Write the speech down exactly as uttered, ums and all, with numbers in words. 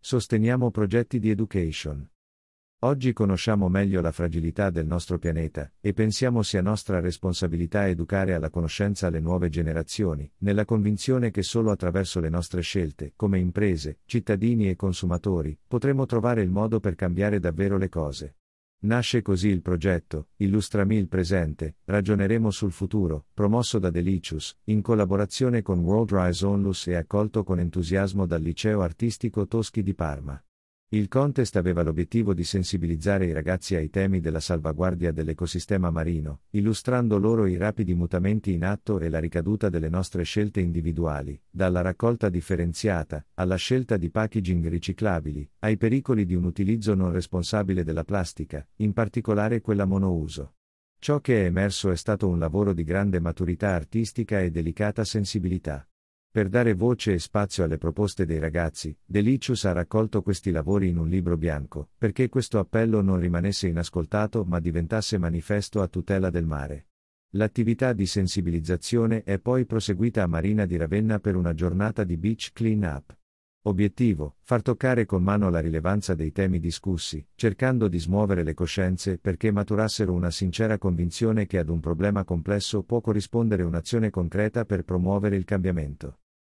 Sosteniamo progetti di education. Oggi conosciamo meglio la fragilità del nostro pianeta, e pensiamo sia nostra responsabilità educare alla conoscenza le nuove generazioni, nella convinzione che solo attraverso le nostre scelte, come imprese, cittadini e consumatori, potremo trovare il modo per cambiare davvero le cose. Nasce così il progetto, Illustrami il presente, ragioneremo sul futuro, promosso da Delicious, in collaborazione con World Rise Onlus e accolto con entusiasmo dal Liceo Artistico Toschi di Parma. Il contest aveva l'obiettivo di sensibilizzare i ragazzi ai temi della salvaguardia dell'ecosistema marino, illustrando loro i rapidi mutamenti in atto e la ricaduta delle nostre scelte individuali, dalla raccolta differenziata, alla scelta di packaging riciclabili, ai pericoli di un utilizzo non responsabile della plastica, in particolare quella monouso. Ciò che è emerso è stato un lavoro di grande maturità artistica e delicata sensibilità. Per dare voce e spazio alle proposte dei ragazzi, Delicious ha raccolto questi lavori in un libro bianco, perché questo appello non rimanesse inascoltato ma diventasse manifesto a tutela del mare. L'attività di sensibilizzazione è poi proseguita a Marina di Ravenna per una giornata di beach clean up. Obiettivo: far toccare con mano la rilevanza dei temi discussi, cercando di smuovere le coscienze perché maturassero una sincera convinzione che ad un problema complesso può corrispondere un'azione concreta per promuovere il cambiamento.